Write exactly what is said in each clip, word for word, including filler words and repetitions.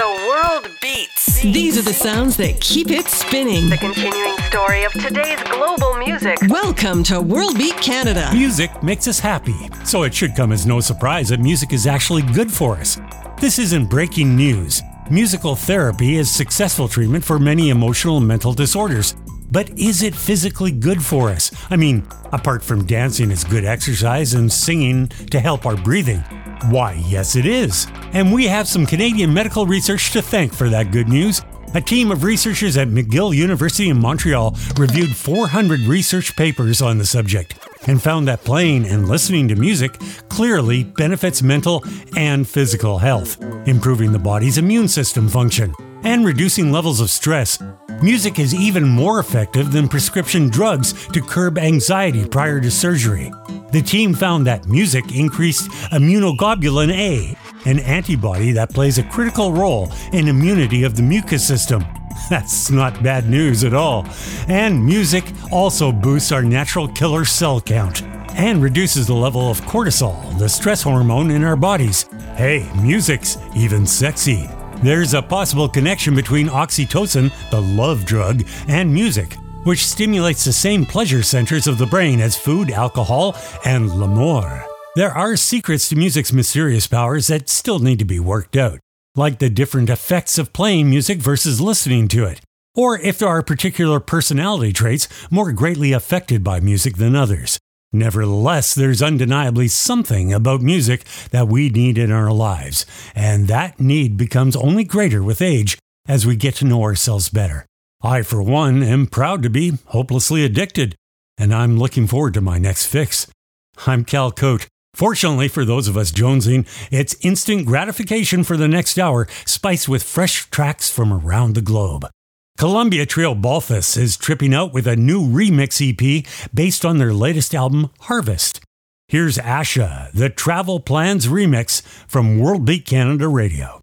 The world beats. These are the sounds that keep it spinning. The continuing story of today's global music. Welcome to World Beat Canada. Music makes us happy, so it should come as no surprise that music is actually good for us. This isn't breaking news. Musical therapy is successful treatment for many emotional and mental disorders. But is it physically good for us? I mean, apart from dancing is good exercise and singing to help our breathing. Why, yes it is. And we have some Canadian medical research to thank for that good news. A team of researchers at McGill University in Montreal reviewed four hundred research papers on the subject and found that playing and listening to music clearly benefits mental and physical health, improving the body's immune system function and reducing levels of stress. Music is even more effective than prescription drugs to curb anxiety prior to surgery. The team found that music increased immunoglobulin A, an antibody that plays a critical role in immunity of the mucous system. That's not bad news at all. And music also boosts our natural killer cell count and reduces the level of cortisol, the stress hormone in our bodies. Hey, music's even sexy. There's a possible connection between oxytocin, the love drug, and music, which stimulates the same pleasure centers of the brain as food, alcohol, and l'amour. There are secrets to music's mysterious powers that still need to be worked out, like the different effects of playing music versus listening to it, or if there are particular personality traits more greatly affected by music than others. Nevertheless, there's undeniably something about music that we need in our lives, and that need becomes only greater with age as we get to know ourselves better. I, for one, am proud to be hopelessly addicted, and I'm looking forward to my next fix. I'm Cal Cote. Fortunately for those of us jonesing, it's instant gratification for the next hour, spiced with fresh tracks from around the globe. Columbia Trio Balthus is tripping out with a new remix E P based on their latest album, Harvest. Here's Asha, the Travel Plans remix from World Beat Canada Radio.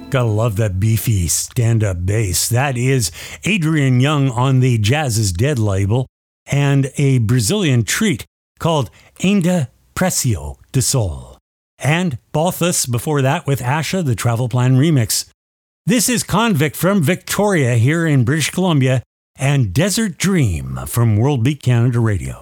Gotta love that beefy stand-up bass. That is Adrian Young on the Jazz is Dead label, and a Brazilian treat called Ainda Precio de Sol. And Balthus before that with Asha, the Travel Plan remix. This is Convict from Victoria here in British Columbia, and Desert Dream from World Beat Canada Radio.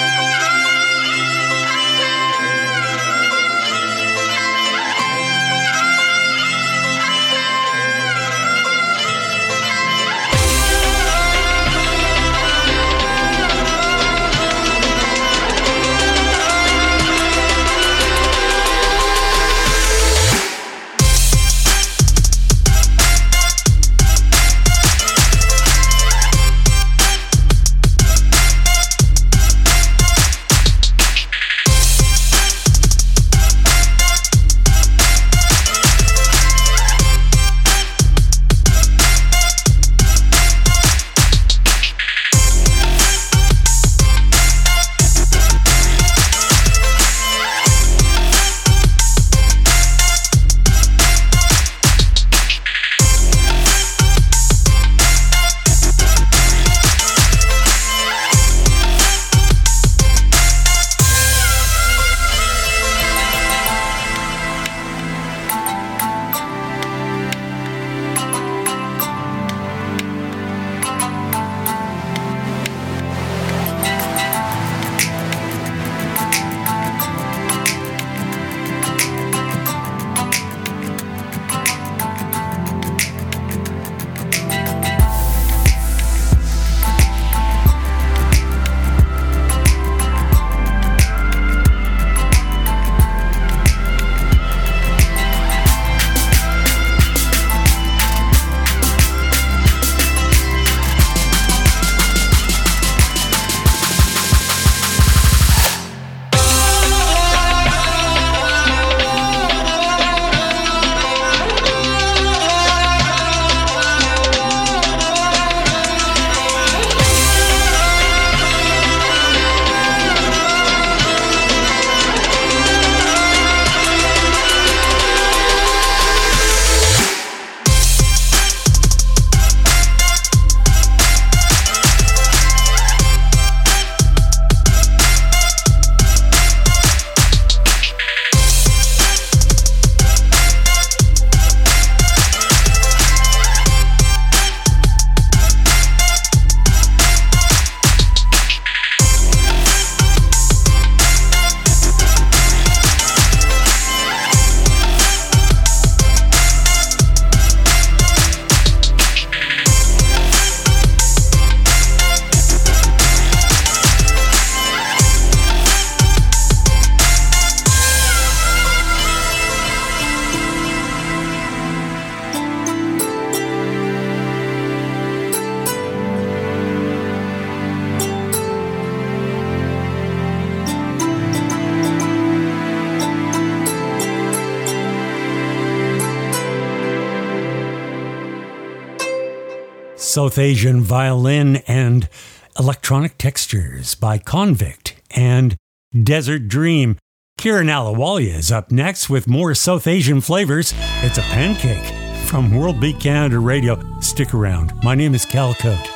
South Asian Violin and Electronic Textures by Convict and Desert Dream. Kieran Alawalia is up next with more South Asian flavors. It's a pancake from World Beat Canada Radio. Stick around. My name is Cal Cote.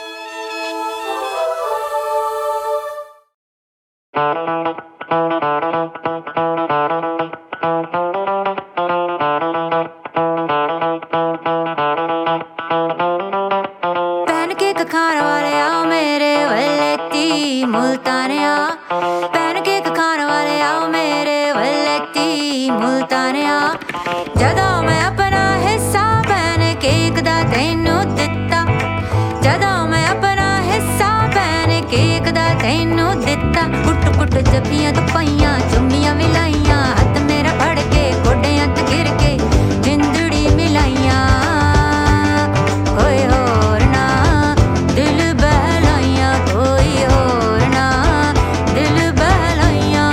ਜੱਫੀਆਂ ਤੋਂ ਪਾਈਆਂ ਚੁੰਮੀਆਂ ਮਿਲਾਈਆਂ ਹੱਥ ਮੇਰਾ ਫੜ ਕੇ ਗੋਡਿਆਂ ਤੇ ਗਿਰ ਕੇ ਜਿੰਦੜੀ ਮਿਲਾਈਆਂ ਕੋਈ ਹੋਰ ਨਾ ਦਿਲ ਬਹਿਲਾਈਆਂ ਕੋਈ ਹੋਰ ਨਾ ਦਿਲ ਬਹਿਲਾਈਆਂ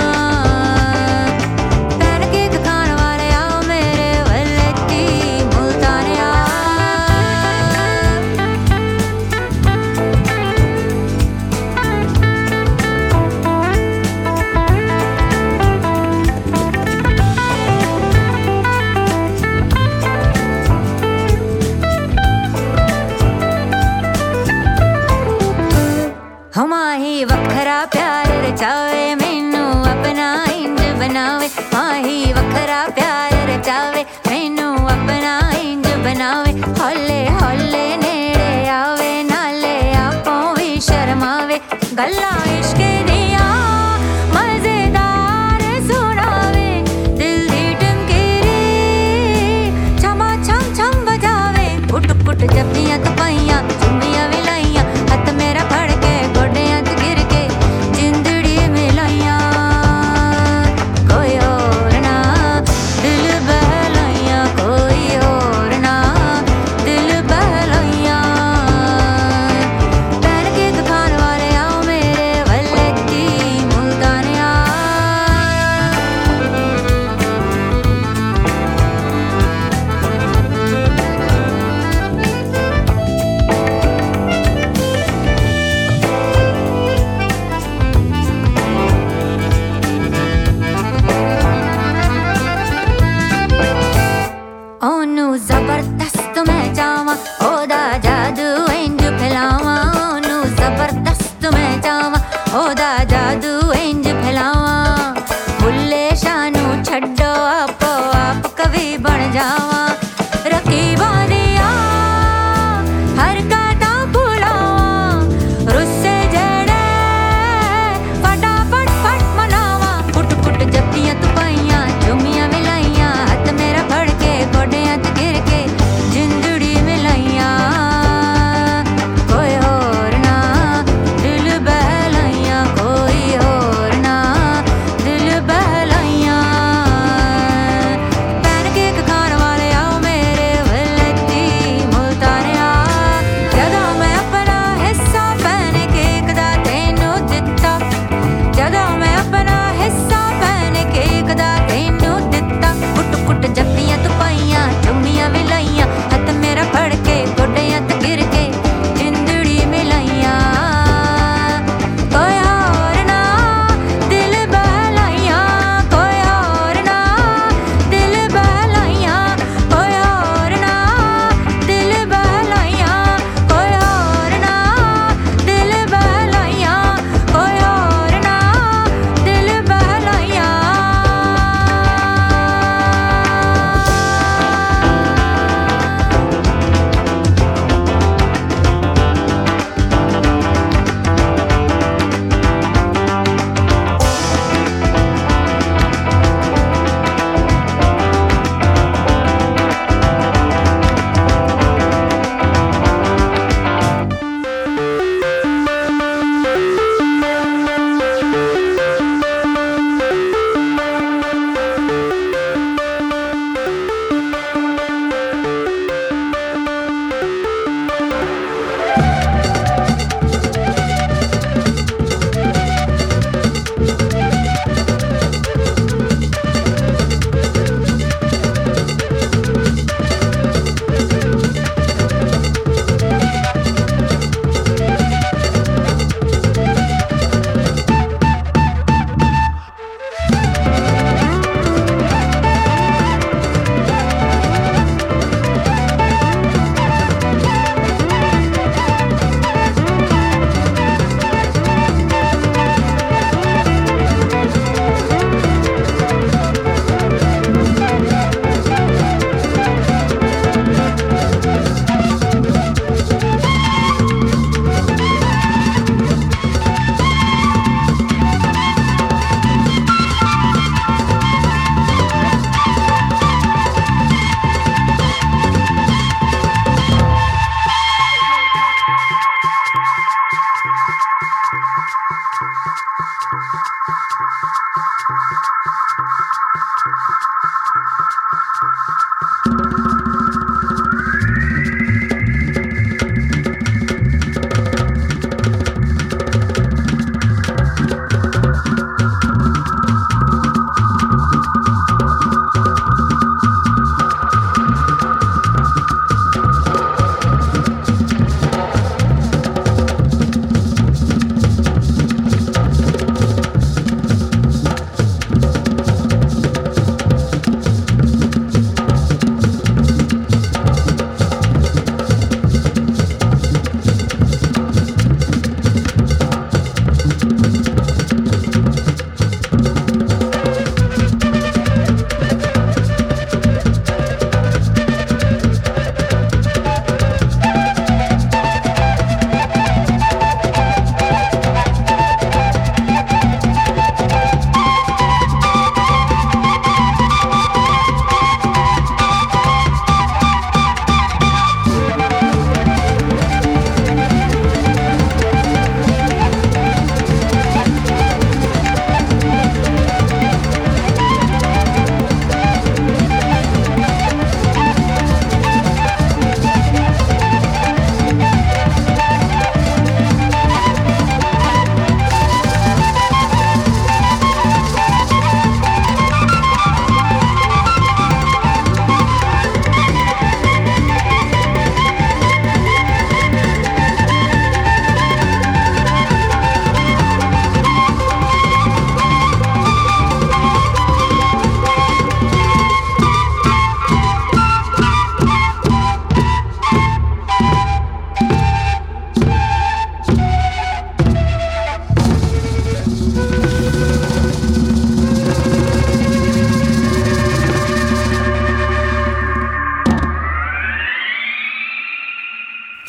ਪੈਨ ਕੇਕ ਖਾਣ ਵਾਲੇ ਆਓ ਮੇਰੇ ਵੱਲੇ ਤੀ ਮੁਲਤਾਨਿਆ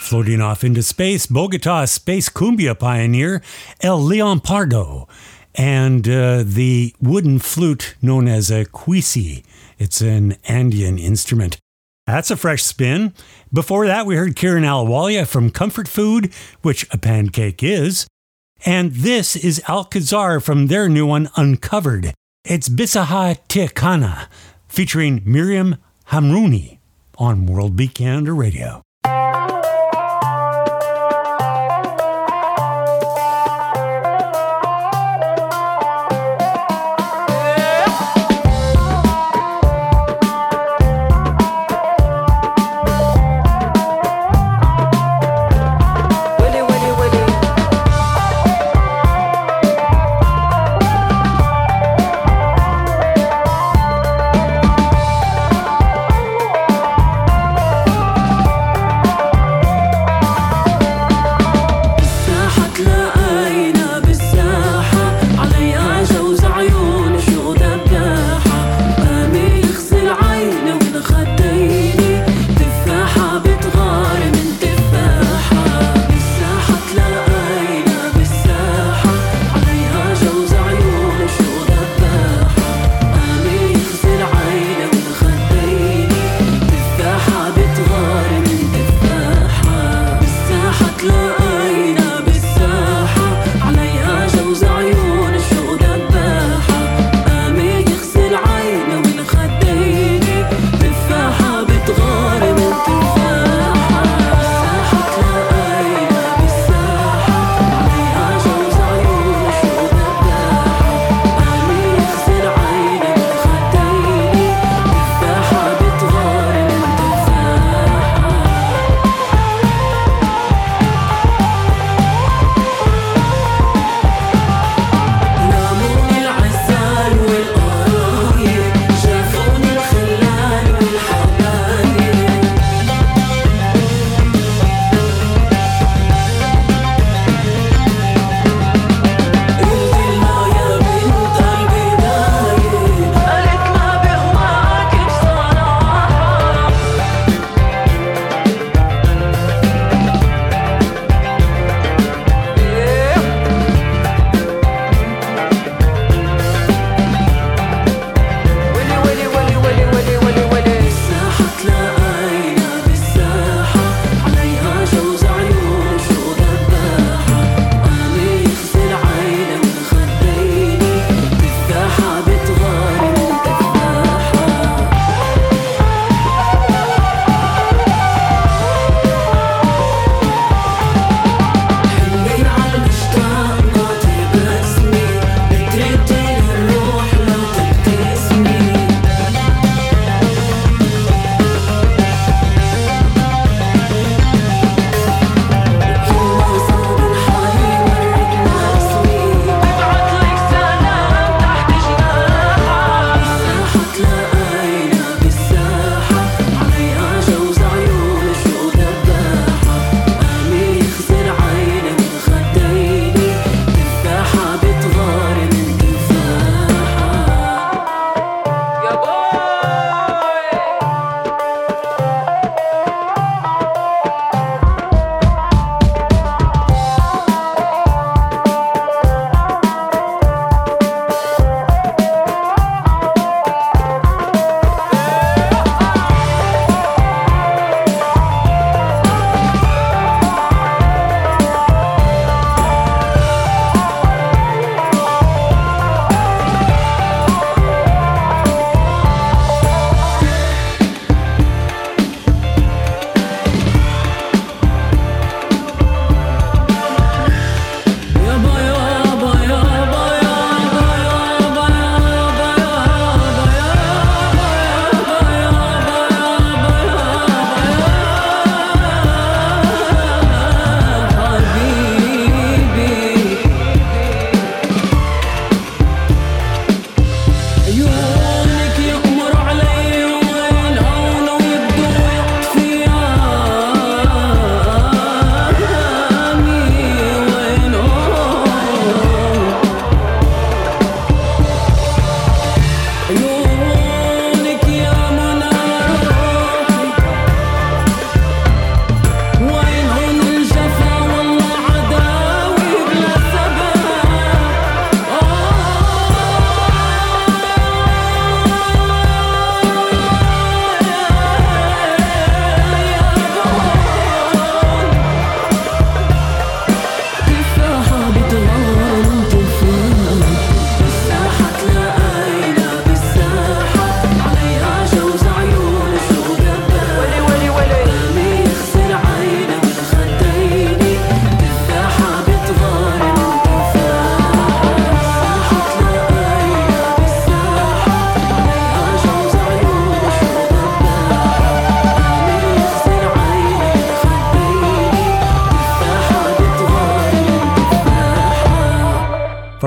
Floating off into space, Bogota space cumbia pioneer El Leon Pardo and uh, the wooden flute known as a cuisi. It's an Andean instrument. That's a fresh spin. Before that, we heard Kieran Alawalia from Comfort Food, which a pancake is. And this is Alcazar from their new one, Uncovered. It's Bisaha Tiakana, featuring Miriam Hamrouni on World Beat Canada Radio. Willy,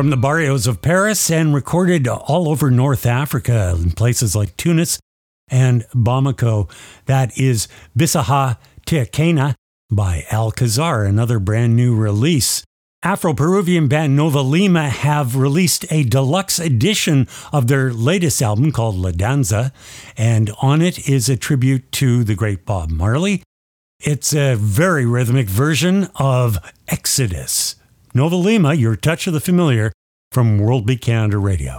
from the barrios of Paris and recorded all over North Africa in places like Tunis and Bamako. That is Bisaha Tiakena by Alcazar, another brand new release. Afro-Peruvian band Nova Lima have released a deluxe edition of their latest album called La Danza, and on it is a tribute to the great Bob Marley. It's a very rhythmic version of Exodus. Nova Lima, your touch of the familiar from World Beat Canada Radio.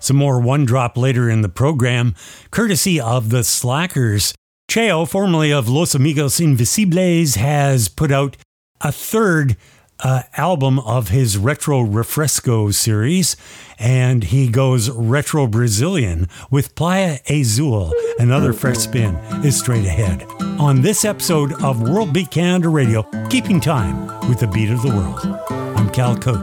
Some more One Drop later in the program, courtesy of the Slackers. Cheo, formerly of Los Amigos Invisibles, has put out a third uh, album of his Retro Refresco series, and he goes retro Brazilian with Playa Azul. Another fresh spin is straight ahead on this episode of World Beat Canada Radio, keeping time with the beat of the world. I'm Cal Cote.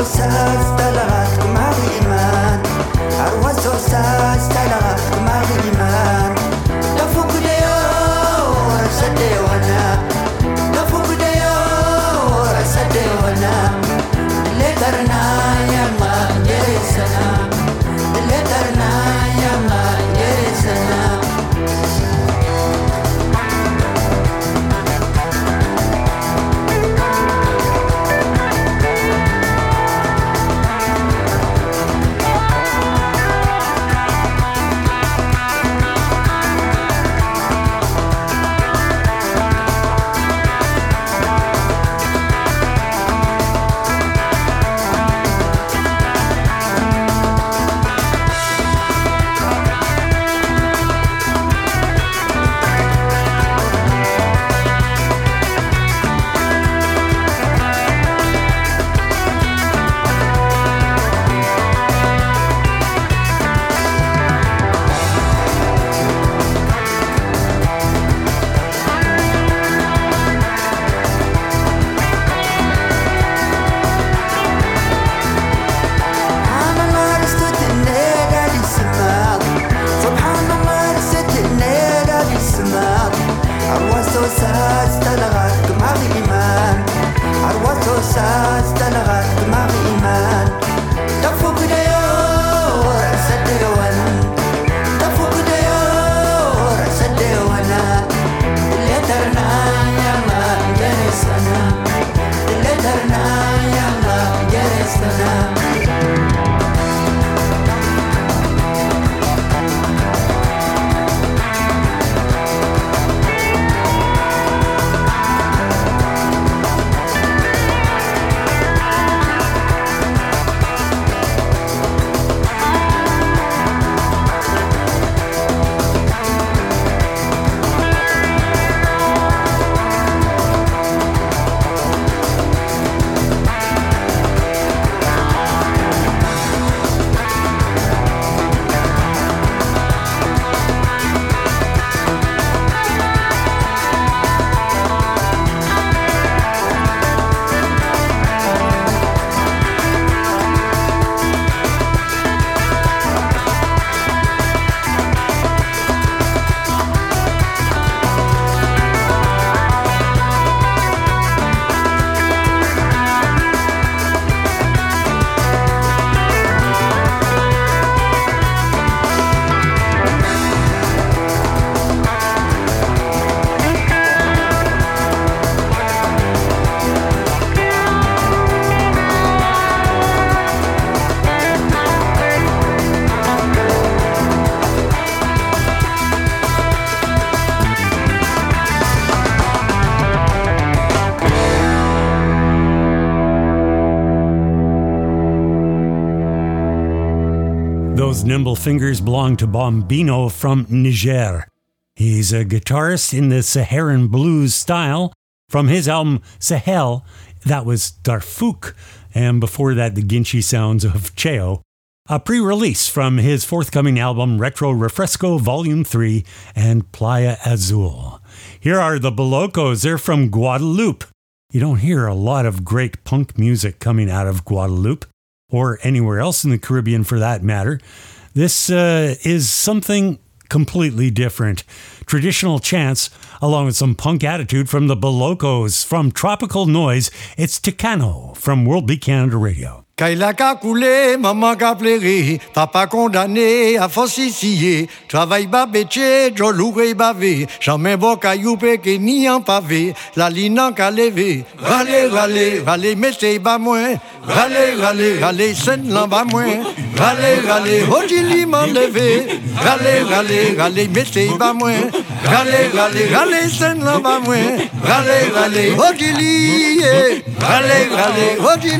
Those nimble fingers belong to Bombino from Niger. He's a guitarist in the Saharan blues style. From his album Sahel, that was Darfouk, and before that the Ginchi sounds of Cheo. A pre-release from his forthcoming album Retro Refresco Volume three and Playa Azul. Here are the Bolocos. They're from Guadeloupe. You don't hear a lot of great punk music coming out of Guadeloupe, or anywhere else in the Caribbean for that matter. This uh, is something completely different. Traditional chants, along with some punk attitude from the Bolocos. From Tropical Noise, it's Ticano from World Beat Canada Radio. Kaila ka coulé, maman ka pleuré, papa condamné à falsifier, travail ba béché, jo loué bavé, jamais bon caillou péké ni en pavé, la ligne ka levé, râlez, râlez, râlez, mettez ba moins, râlez, râlez, râlez, scène l'en ba moins, râlez, râlez, ojili m'en levé, râlez, râlez, râlez, mettez ba moins, râlez, râlez, râlez, scène l'en ba moins, râlez, râlez, ojili, râlez, râlez,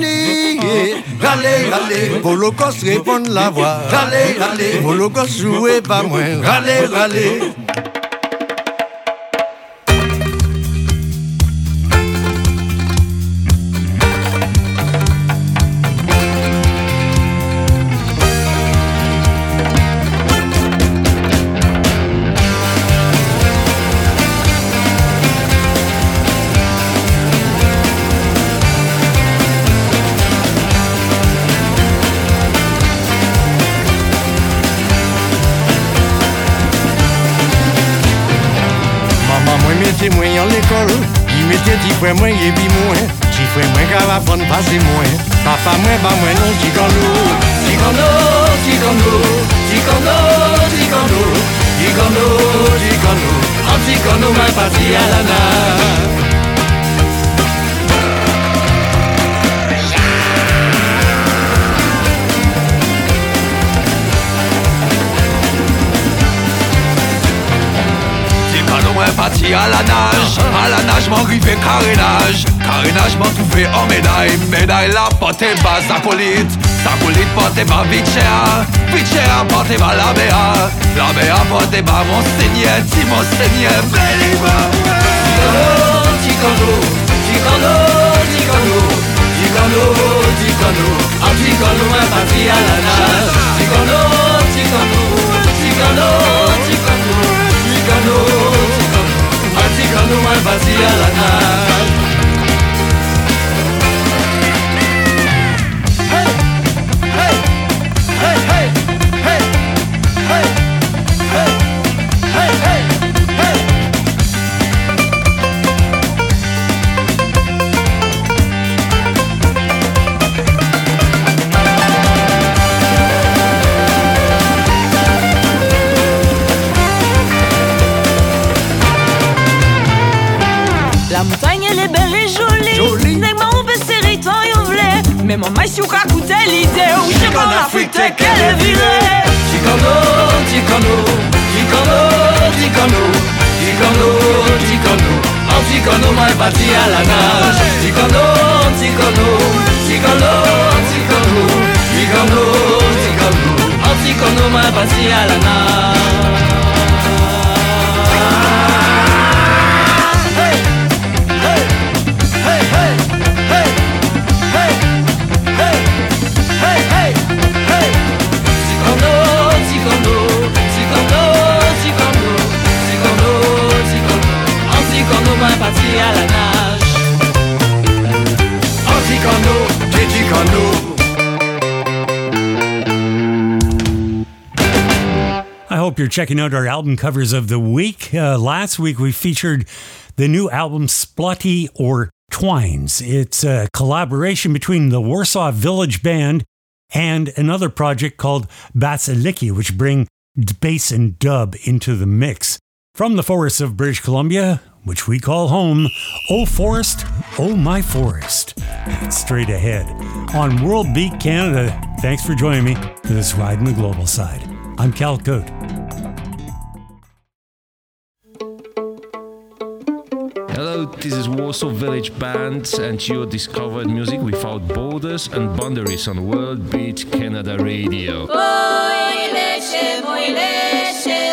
ojili, râlez, râlez, Bolocos répond la voix. Râlez, râlez, Bolocos jouez pas moins. Râlez, râlez. petit frère moi et puis moi, petit frère moi qui va prendre passer moi. Papa moi pas moi non Chicano, Chicano, Chicano, Chicano, Chicano, Chicano, Chicano, en Chicano moi parti à la nage. Moi parti à la nage, à la nage m'en rivé carénage, carénage m'en trouvé en médaille, médaille la portée bas acolyte, acolyte portée bas vite cher, vite cher portée bas la béa, la béa portée bas mon seigneur, si mon seigneur, believer. Chicano, Chicano, Chicano, Chicano, Chicano, en Chicano moi parti à la nage, Chicano, Chicano, Chicano, Chicano, Chicano. Chicano, moi vas-y à la nage. Hey, hey, hey, hey, hey, hey, hey, hey, hey, hey. La montagne elle est belle et jolie, jolie. N'est pas on peut serrer tant y'en voulait. Mais mon maïs ou qu'à coûter l'idée. Où j'ai pas l'Afrique t'es qu'elle est virée. Chicano, Chicano, Chicano, Chicano, Chicano, Chicano. En Chicano moi parti à la nage. Chicano, Chicano, Chicano, Chicano, Chicano, Chicano. En Chicano moi parti à la nage. Parti à la nage. Anticano, Chicano. I hope you're checking out our album covers of the week. Uh, last week we featured the new album Splotty or Twines. It's a collaboration between the Warsaw Village Band and another project called Basiliki, which bring bass and dub into the mix. From the forests of British Columbia, which we call home, Oh Forest, Oh My Forest. Straight ahead on World Beat Canada. Thanks for joining me for this ride in the global side. I'm Cal Cote. Hello, this is Warsaw Village Band, and you discovered music without borders and boundaries on World Beat Canada Radio. Mój lesie, mój lesie.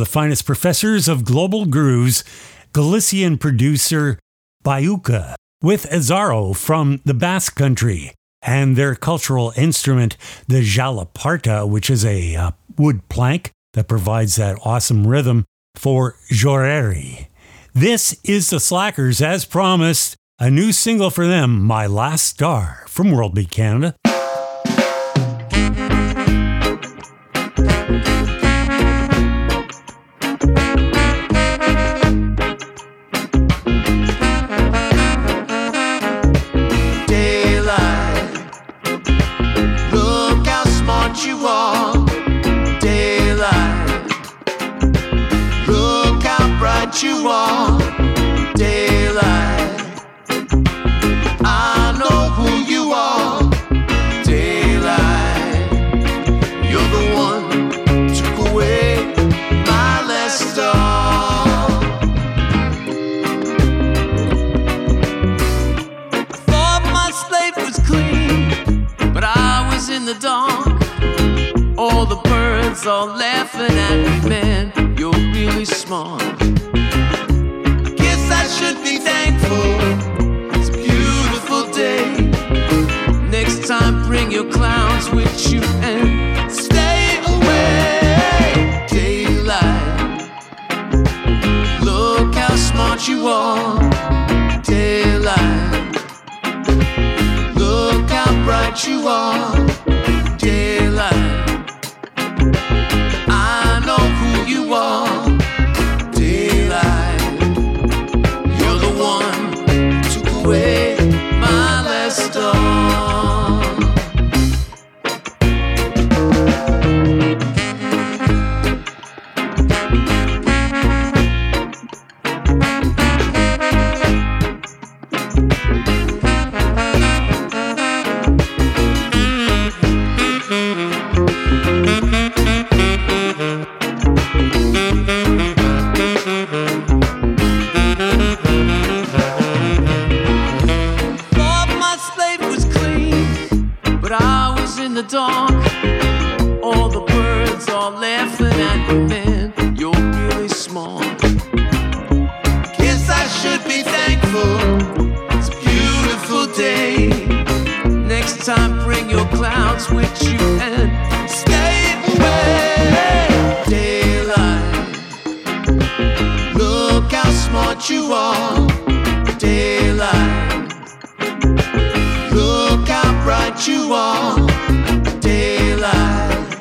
finest professors of global grooves, Galician producer Bayuca, with Azaro from the Basque Country, and their cultural instrument, the jalaparta, which is a uh, wood plank that provides that awesome rhythm for Joreri. This is the Slackers, as promised, a new single for them, My Last Star, from World Beat Canada. You are daylight. Look how bright you are, daylight. I know who you are, daylight. You're the one who took away my last star. I thought my slate was clean, but I was in the dark. All the birds are laughing at me, man, you're really smart. I guess I should be thankful, it's a beautiful day. Next time bring your clowns with you and stay away. Daylight, look how smart you are. Daylight, look how bright you are. Daylight, I know who you are, daylight. You're the one who took away my last star. Dark, all the birds are laughing at me, man, you're really smart. Guess I should be thankful, it's a beautiful day. Next time bring your clouds with you and stay away. Daylight, look how smart you are. Daylight, look how bright you are. Daylight,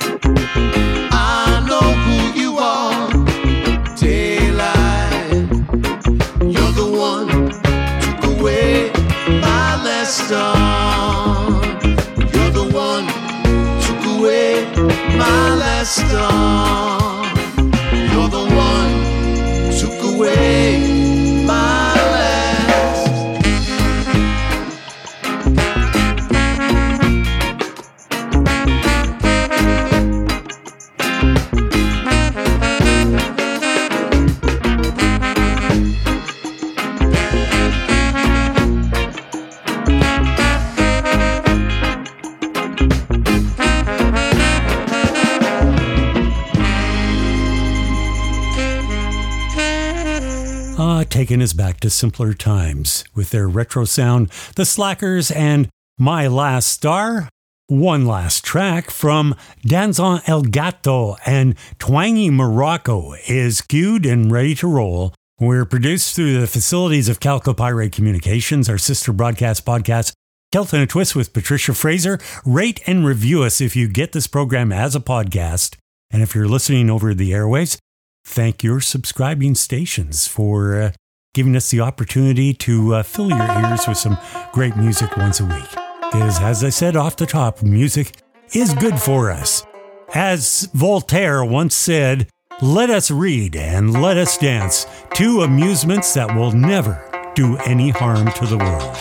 I know who you are. Daylight, you're the one who took away my last star. You're the one who took away my last star. You're the one who took away my last. Taking us back to simpler times with their retro sound, the Slackers and My Last Star. One last track from Danzon El Gato and Twangy Morocco is queued and ready to roll. We're produced through the facilities of Calcopyrate Communications, our sister broadcast podcast, Celt and a Twist with Patricia Fraser. Rate and review us if you get this program as a podcast. And if you're listening over the airwaves, thank your subscribing stations for uh, giving us the opportunity to uh, fill your ears with some great music once a week. Because, as I said off the top, music is good for us. As Voltaire once said, let us read and let us dance, two amusements that will never do any harm to the world.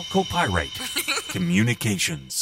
Copyright Communications.